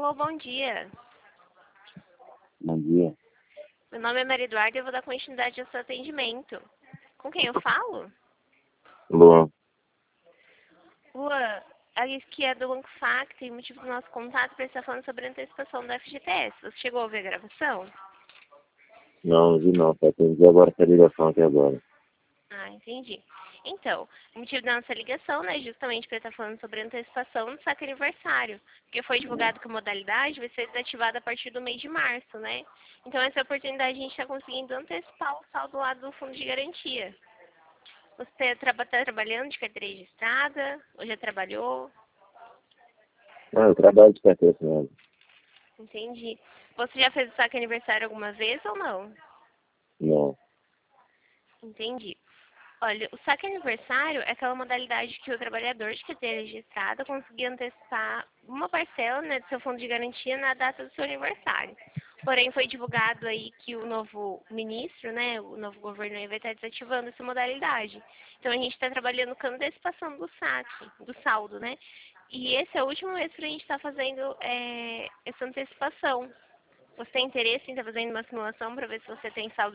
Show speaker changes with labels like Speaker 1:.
Speaker 1: Alô, bom dia.
Speaker 2: Bom dia.
Speaker 1: Meu nome é Maria Eduarda e eu vou dar continuidade ao seu atendimento. Com quem eu falo?
Speaker 2: Luan.
Speaker 1: Luan, aqui é do Banco Facto e o motivo do nosso contato para estar falando sobre a antecipação do FGTS. Você chegou a ouvir a gravação?
Speaker 2: Não vi não, só atendi agora essa ligação aqui agora.
Speaker 1: Ah, entendi. Então, o motivo da nossa ligação, né, justamente para estar falando sobre a antecipação do saque aniversário, porque foi divulgado que a modalidade vai ser desativada a partir do mês de março, né? Então, essa oportunidade a gente está conseguindo antecipar o saldo lá do fundo de garantia. Você está trabalhando de carteira registrada? Ou já trabalhou?
Speaker 2: Eu trabalho de carteira assinada.
Speaker 1: Entendi. Você já fez o saque aniversário alguma vez ou não?
Speaker 2: Não.
Speaker 1: Entendi. Olha, o saque aniversário é aquela modalidade que o trabalhador de carteira registrada conseguir antecipar uma parcela, né, do seu fundo de garantia na data do seu aniversário. Porém, foi divulgado aí que o novo ministro, né, o novo governo aí vai estar desativando essa modalidade. Então, a gente está trabalhando com a antecipação do saque, do saldo, né? E esse é o último mês para a gente estar fazendo essa antecipação. Você tem interesse em estar fazendo uma simulação para ver se você tem saldo